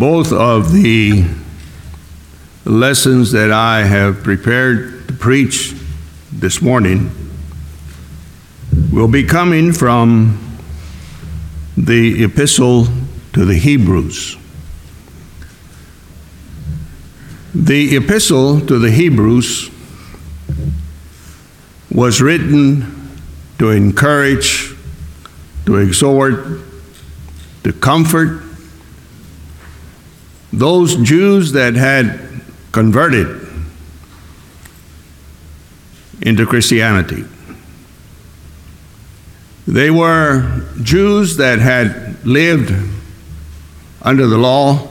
Both of the lessons that I have prepared to preach this morning will be coming from the Epistle to the Hebrews. The Epistle to the Hebrews was written to encourage, to exhort, to comfort those Jews that had converted into Christianity. They were Jews that had lived under the law,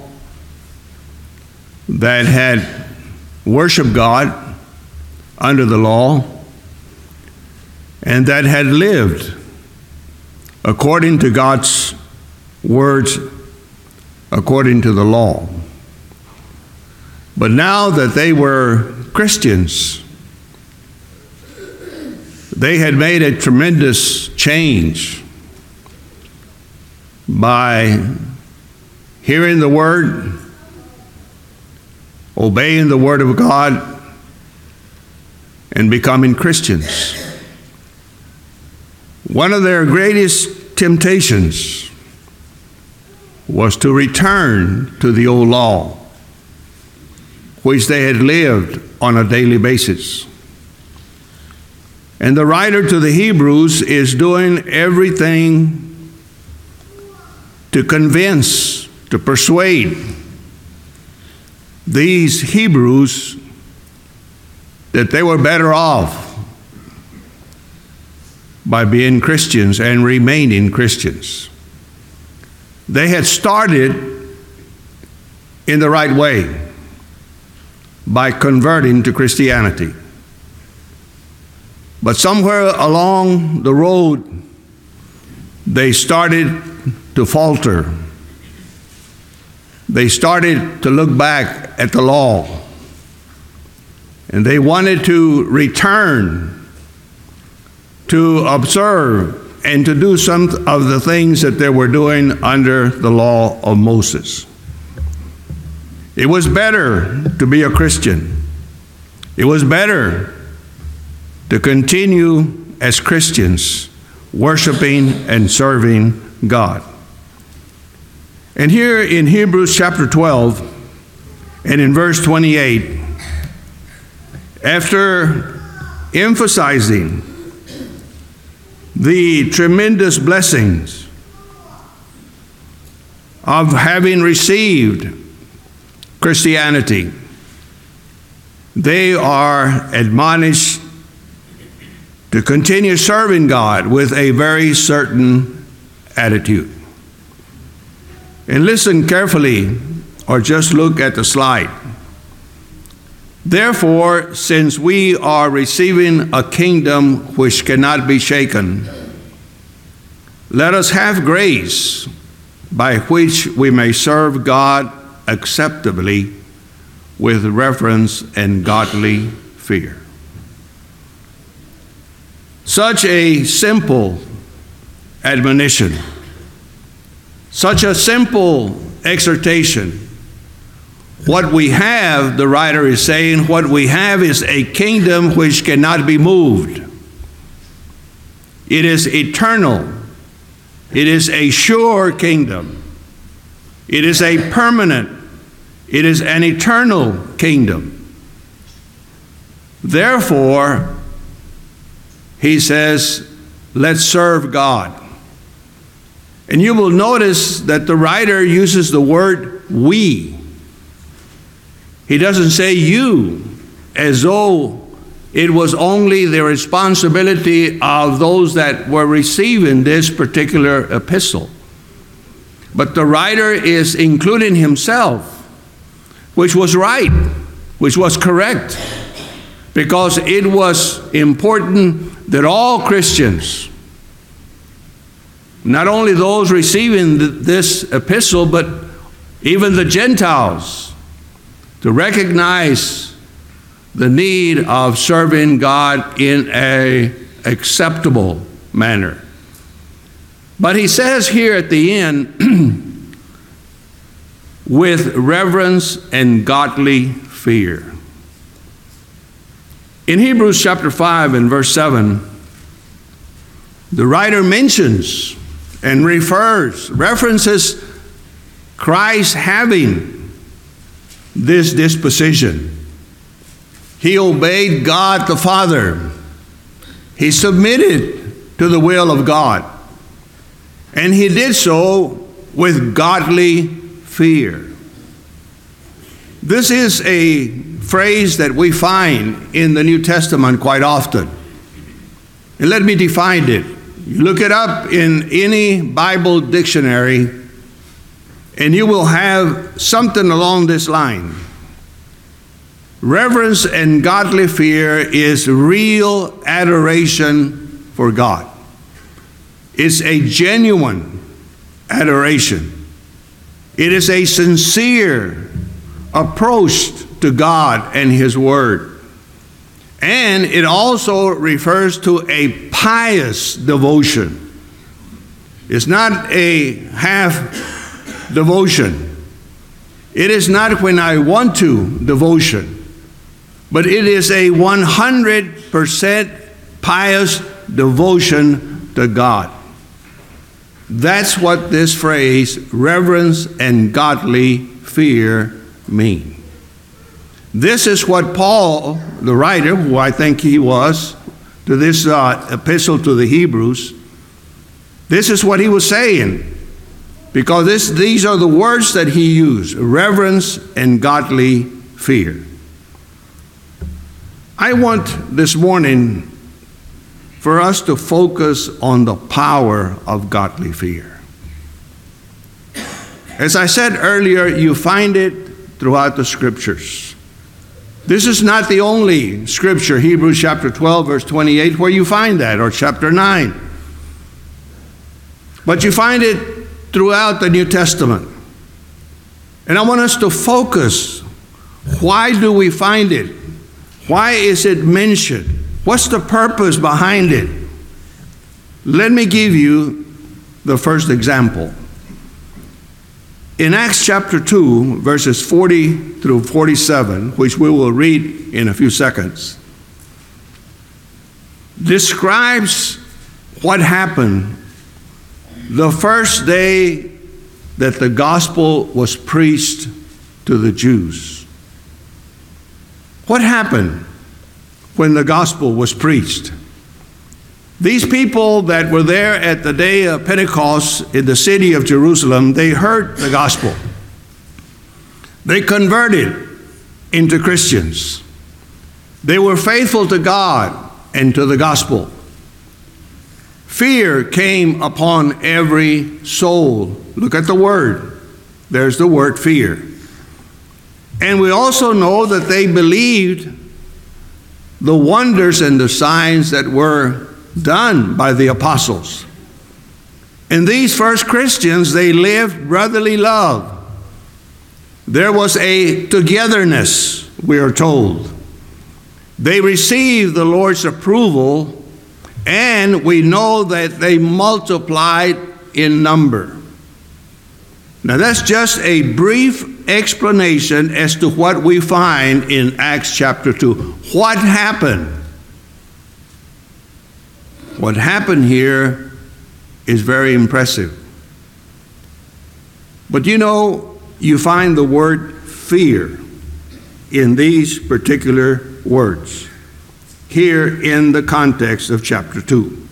that had worshiped God under the law, and that had lived according to God's words, according to the law. But now that they were Christians, they had made a tremendous change by hearing the Word, obeying the Word of God, and becoming Christians. One of their greatest temptations was to return to the old law, which they had lived on a daily basis. And the writer to the Hebrews is doing everything to convince, to persuade these Hebrews that they were better off by being Christians and remaining Christians. They had started in the right way by converting to Christianity. But somewhere along the road, they started to falter. They started to look back at the law. And they wanted to return to observe and to do some of the things that they were doing under the law of Moses. It was better to be a Christian. It was better to continue as Christians, worshiping and serving God. And here in Hebrews chapter 12 and in verse 28, after emphasizing the tremendous blessings of having received Christianity, they are admonished to continue serving God with a very certain attitude. And listen carefully, or just look at the slide. Therefore, since we are receiving a kingdom which cannot be shaken, let us have grace by which we may serve God acceptably with reverence and godly fear. Such a simple admonition, such a simple exhortation. What we have, the writer is saying, what we have is a kingdom which cannot be moved. It is eternal. It is a sure kingdom. It is a permanent, it is an eternal kingdom. Therefore, he says, let's serve God. And you will notice that the writer uses the word we. He doesn't say you, as though it was only the responsibility of those that were receiving this particular epistle. But the writer is including himself, which was right, which was correct, because it was important that all Christians, not only those receiving this epistle, but even the Gentiles, to recognize the need of serving God in an acceptable manner. But he says here at the end, with reverence and godly fear. In Hebrews chapter 5 and verse 7, the writer mentions and references Christ having this disposition. He obeyed God the Father. He submitted to the will of God. And he did so with godly fear. This is a phrase that we find in the New Testament quite often. And let me define it. You look it up in any Bible dictionary, and you will have something along this line. Reverence and godly fear is real adoration for God. It's a genuine adoration. It is a sincere approach to God and His Word. And it also refers to a pious devotion. It's not a half devotion. It is not when I want to devotion, but it is a 100% pious devotion to God. That's what this phrase, reverence and godly fear, mean. This is what Paul, the writer, who I think he was, to this epistle to the Hebrews, this is what he was saying. Because these are the words that he used, reverence and godly fear. I want this morning for us to focus on the power of godly fear. As I said earlier, you find it throughout the Scriptures. This is not the only scripture, Hebrews chapter 12, verse 28, where you find that, or chapter 9. But you find it throughout the New Testament. And I want us to focus. Why do we find it? Why is it mentioned? What's the purpose behind it? Let me give you the first example. In Acts chapter 2, verses 40 through 47, which we will read in a few seconds, describes what happened the first day that the gospel was preached to the Jews. What happened when the gospel was preached? These people that were there at the day of Pentecost in the city of Jerusalem, they heard the gospel. They converted into Christians. They were faithful to God and to the gospel. Fear came upon every soul. Look at the word. There's the word fear. And we also know that they believed the wonders and the signs that were done by the apostles. And these first Christians, they lived brotherly love. There was a togetherness, we are told. They received the Lord's approval, and we know that they multiplied in number. Now that's just a brief explanation as to what we find in Acts chapter 2. What happened? What happened here is very impressive. But you find the word fear in these particular words here in the context of chapter 2.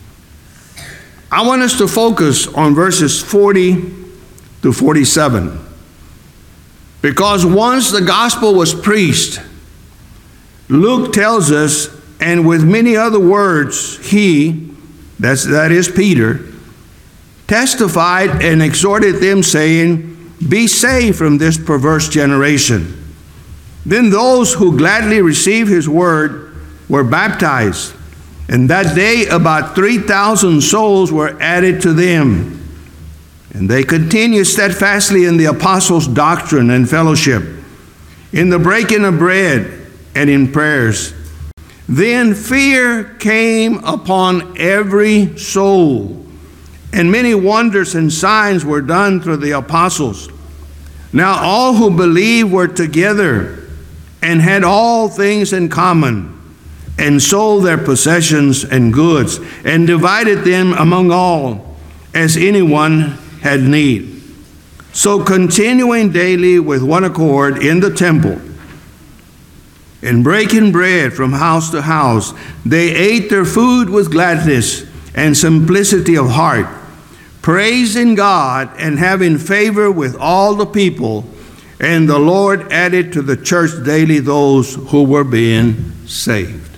I want us to focus on verses 40 to 47. Because once the gospel was preached, Luke tells us, and with many other words, he, that is Peter, testified and exhorted them, saying, "Be saved from this perverse generation." Then those who gladly received his word were baptized, and that day about 3,000 souls were added to them. And they continued steadfastly in the apostles' doctrine and fellowship, in the breaking of bread and in prayers. Then fear came upon every soul, and many wonders and signs were done through the apostles. Now all who believed were together and had all things in common, and sold their possessions and goods, and divided them among all, as anyone had need. So continuing daily with one accord in the temple, and breaking bread from house to house, they ate their food with gladness and simplicity of heart, praising God and having favor with all the people. And the Lord added to the church daily those who were being saved.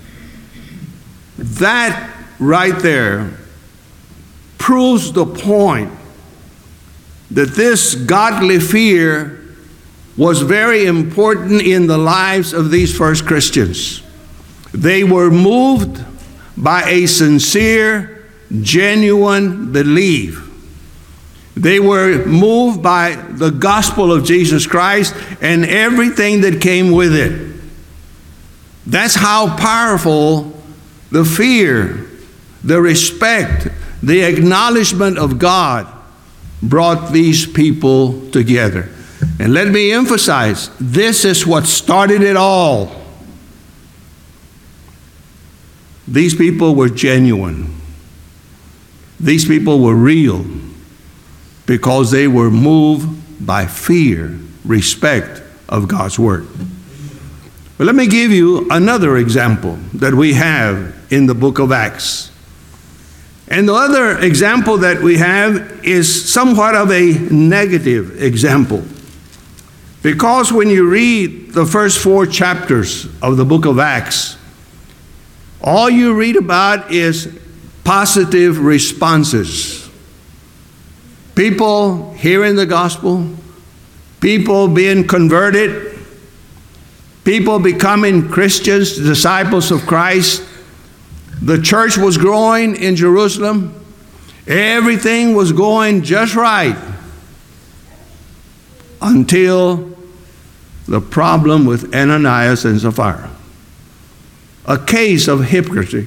That right there proves the point that this godly fear was very important in the lives of these first Christians. They were moved by a sincere, genuine belief. They were moved by the gospel of Jesus Christ and everything that came with it. That's how powerful the fear, the respect, the acknowledgement of God brought these people together. And let me emphasize, this is what started it all. These people were genuine. These people were real because they were moved by fear, respect of God's word. But let me give you another example that we have in the book of Acts. And the other example that we have is somewhat of a negative example. Because when you read the first 4 chapters of the book of Acts, all you read about is positive responses. People hearing the gospel, people being converted, people becoming Christians, disciples of Christ. The church was growing in Jerusalem. Everything was going just right until the problem with Ananias and Sapphira. A case of hypocrisy.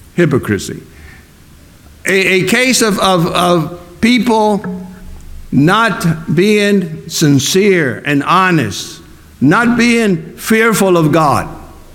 A case of people not being sincere and honest, not being fearful of God.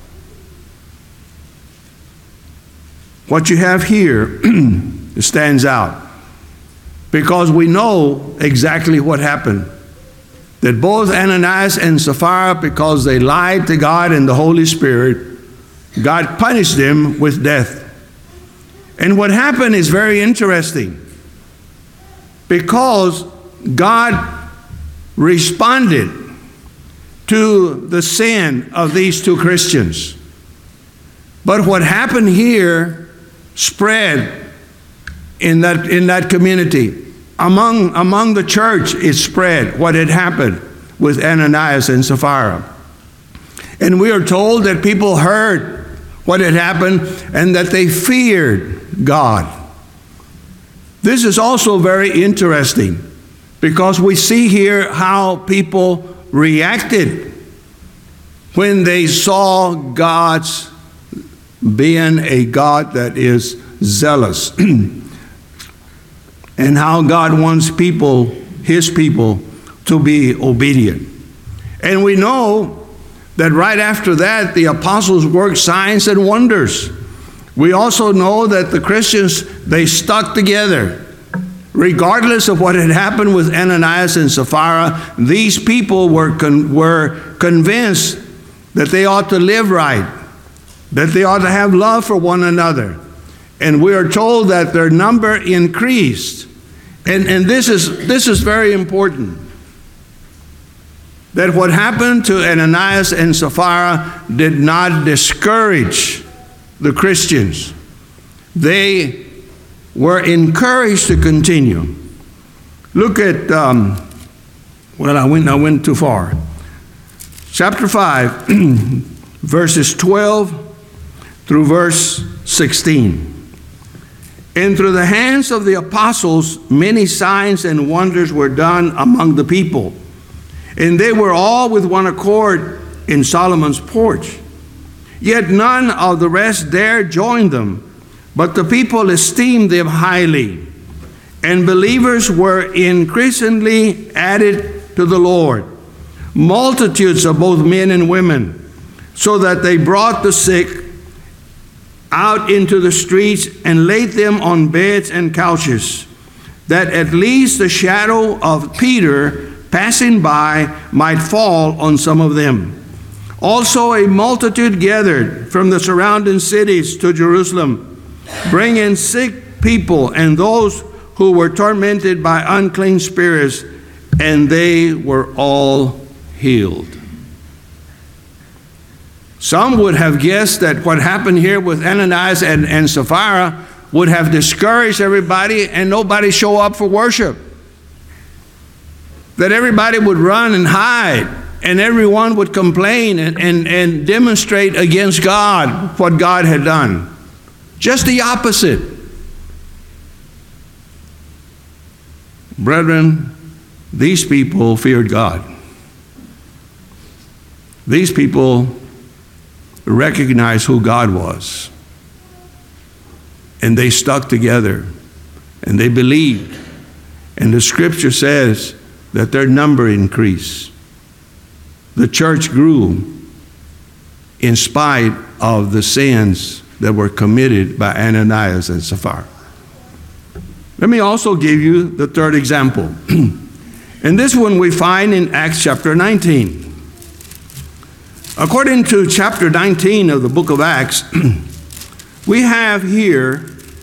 What you have here stands out because we know exactly what happened. That both Ananias and Sapphira, because they lied to God and the Holy Spirit, God punished them with death. And what happened is very interesting because God responded to the sin of these 2 Christians. But what happened here spread in that community. Among the church, it spread what had happened with Ananias and Sapphira. And we are told that people heard what had happened and that they feared God. This is also very interesting because we see here how people reacted when they saw God's being a God that is zealous. And how God wants people, his people, to be obedient. And we know that right after that, the apostles worked signs and wonders. We also know that the Christians, they stuck together. Regardless of what had happened with Ananias and Sapphira, these people were convinced that they ought to live right, that they ought to have love for one another. And we are told that their number increased. And this is very important. That what happened to Ananias and Sapphira did not discourage the Christians. They were encouraged to continue. Look at, I went too far. Chapter 5, verses 12 through verse 16. And through the hands of the apostles, many signs and wonders were done among the people. And they were all with one accord in Solomon's porch. Yet none of the rest dared join them, but the people esteemed them highly. And believers were increasingly added to the Lord. multitudes of both men and women, so that they brought the sick out into the streets and laid them on beds and couches, that at least the shadow of Peter passing by might fall on some of them. Also a multitude gathered from the surrounding cities to Jerusalem, bringing sick people and those who were tormented by unclean spirits, and they were all healed. Some would have guessed that what happened here with Ananias and Sapphira would have discouraged everybody and nobody show up for worship. That everybody would run and hide, and everyone would complain and demonstrate against God what God had done. Just the opposite. Brethren, these people feared God. These people recognized who God was. And they stuck together. And they believed. And the scripture says that their number increased. The church grew in spite of the sins that were committed by Ananias and Sapphira. Let me also give you the third example. And this one we find in Acts chapter 19. According to chapter 19 of the book of Acts, we have here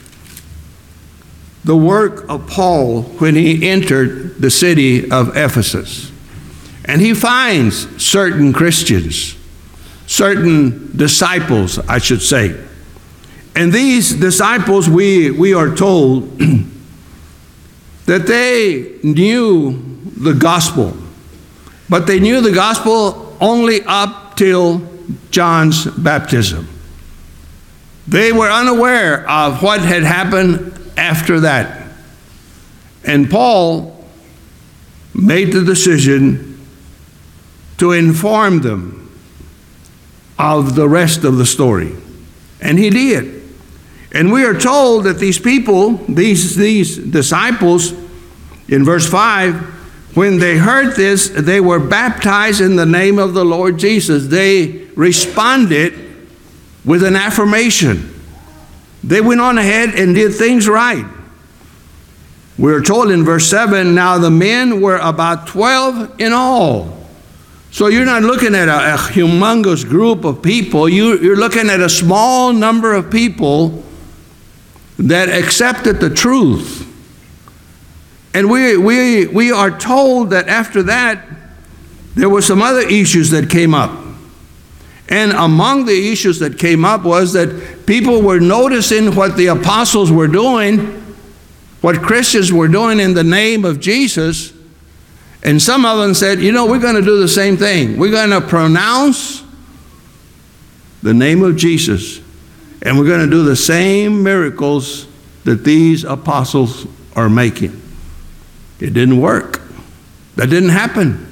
the work of Paul when he entered the city of Ephesus. And he finds certain Christians, certain disciples, I should say. And these disciples, we are told that they knew the gospel, but they knew the gospel only up till John's baptism. They were unaware of what had happened after that. And Paul made the decision to inform them of the rest of the story. And he did. And we are told that these people, these disciples, in verse 5, when they heard this, they were baptized in the name of the Lord Jesus. They responded with an affirmation. They went on ahead and did things right. We're told in verse 7, now the men were about 12 in all. So you're not looking at a humongous group of people. You're looking at a small number of people that accepted the truth. And we are told that after that, there were some other issues that came up. And among the issues that came up was that people were noticing what the apostles were doing, what Christians were doing in the name of Jesus. And some of them said, we're going to do the same thing. We're going to pronounce the name of Jesus. And we're going to do the same miracles that these apostles are making. It didn't work. That didn't happen.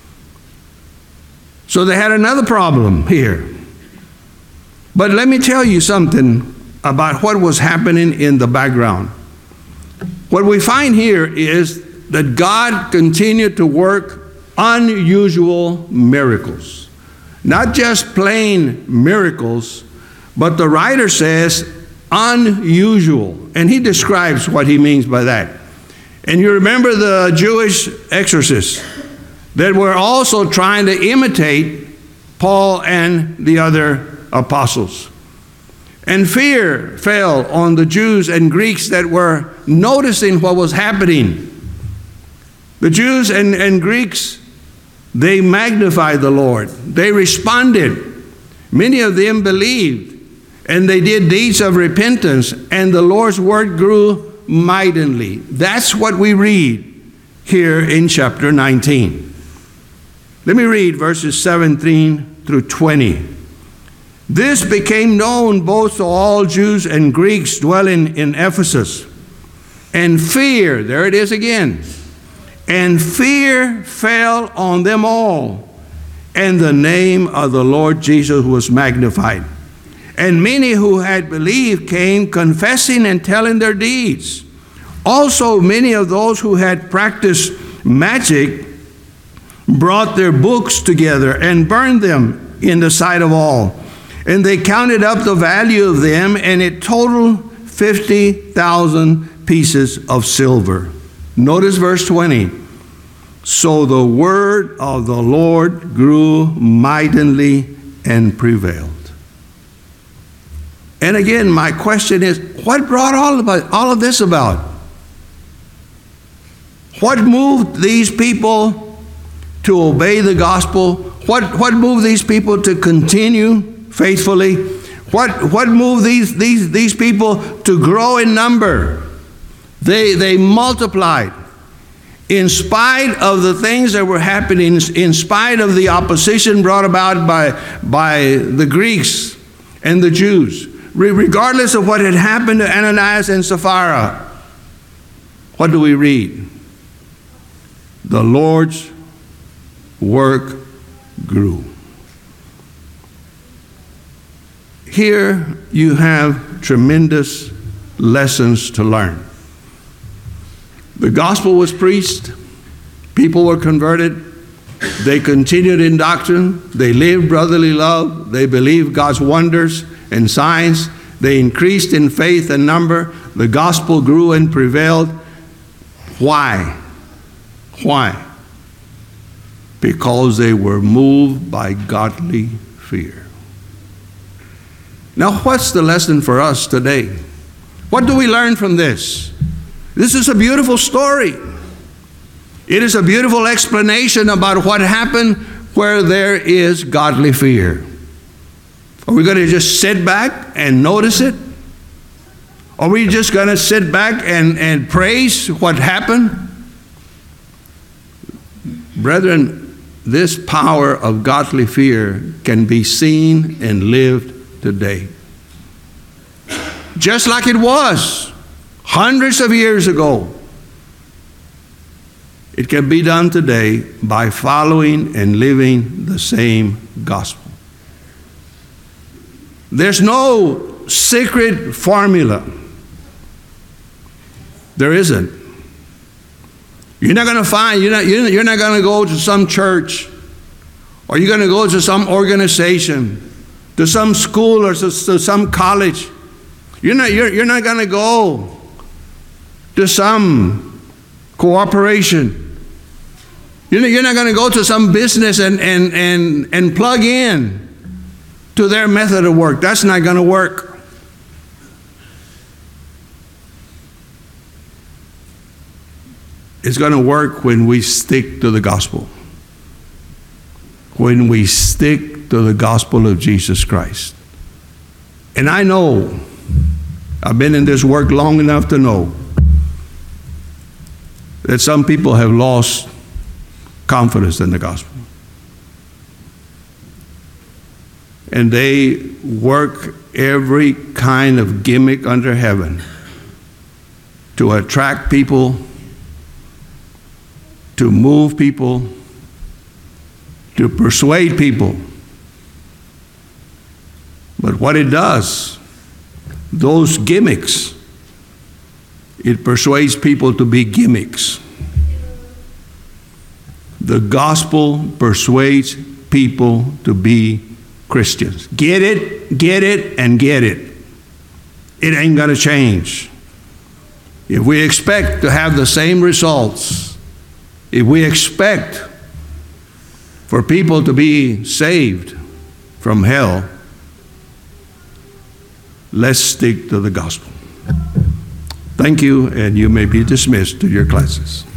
So they had another problem here. But let me tell you something about what was happening in the background. What we find here is that God continued to work unusual miracles. Not just plain miracles, but the writer says unusual. And he describes what he means by that. And you remember the Jewish exorcists that were also trying to imitate Paul and the other apostles. And fear fell on the Jews and Greeks that were noticing what was happening. The Jews and Greeks, they magnified the Lord. They responded. Many of them believed, and they did deeds of repentance, and the Lord's word grew mightily. That's what we read here in chapter 19. Let me read verses 17 through 20. This became known both to all Jews and Greeks dwelling in Ephesus. And fear, there it is again, and fear fell on them all, and the name of the Lord Jesus was magnified. And many who had believed came confessing and telling their deeds. Also many of those who had practiced magic brought their books together and burned them in the sight of all. And they counted up the value of them, and it totaled 50,000 pieces of silver. Notice verse 20. So the word of the Lord grew mightily and prevailed. And again, my question is, what brought all of this about? What moved these people to obey the gospel? What moved these people to continue faithfully? What moved these people to grow in number? They multiplied. In spite of the things that were happening, in spite of the opposition brought about by the Greeks and the Jews, regardless of what had happened to Ananias and Sapphira, what do we read? The Lord's work grew. Here you have tremendous lessons to learn. The gospel was preached, people were converted, they continued in doctrine, they lived brotherly love, they believed God's wonders and signs, they increased in faith and number, the gospel grew and prevailed. Why? Why? Because they were moved by godly fear. Now, what's the lesson for us today? What do we learn from this? This is a beautiful story. It is a beautiful explanation about what happened where there is godly fear. Are we going to just sit back and notice it? Are we just going to sit back and praise what happened? Brethren, this power of godly fear can be seen and lived today. Just like it was hundreds of years ago. It can be done today by following and living the same gospel. There's no secret formula. There isn't. You're not going to find, you're not going to go to some church, or you're going to go to some organization, to some school or to some college. You're not going to go to some cooperation. You're not going to go to some business and plug in to their method of work. That's not going to work. It's going to work when we stick to the gospel. When we stick to the gospel of Jesus Christ. And I know, I've been in this work long enough to know that some people have lost confidence in the gospel. And they work every kind of gimmick under heaven to attract people, to move people, to persuade people. But what it does, those gimmicks, it persuades people to be gimmicks. The gospel persuades people to be Christians. Get it, and get it. It ain't going to change. If we expect to have the same results, if we expect for people to be saved from hell, let's stick to the gospel. Thank you, and you may be dismissed to your classes.